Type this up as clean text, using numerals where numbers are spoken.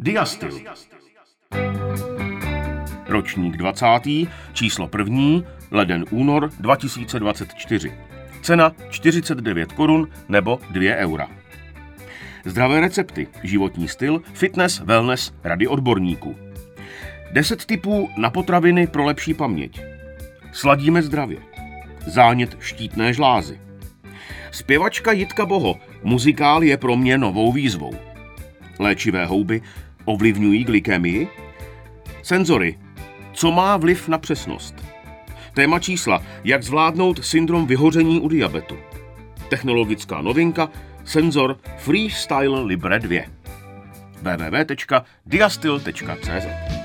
Diastyl. Ročník 20. číslo 1. leden únor 2024. Cena 49 korun nebo 2 eura. Zdravé recepty, životní styl, fitness, wellness, rady odborníků. 10 tipů na potraviny pro lepší paměť. Sladíme zdravě. Zánět štítné žlázy. Zpěvačka Jitka Boho. Muzikál je pro mě novou výzvou. Léčivé houby ovlivňují glykemii? Senzory. Co má vliv na přesnost? Téma čísla. Jak zvládnout syndrom vyhoření u diabetu? Technologická novinka. Senzor Freestyle Libre 2. www.diastyl.cz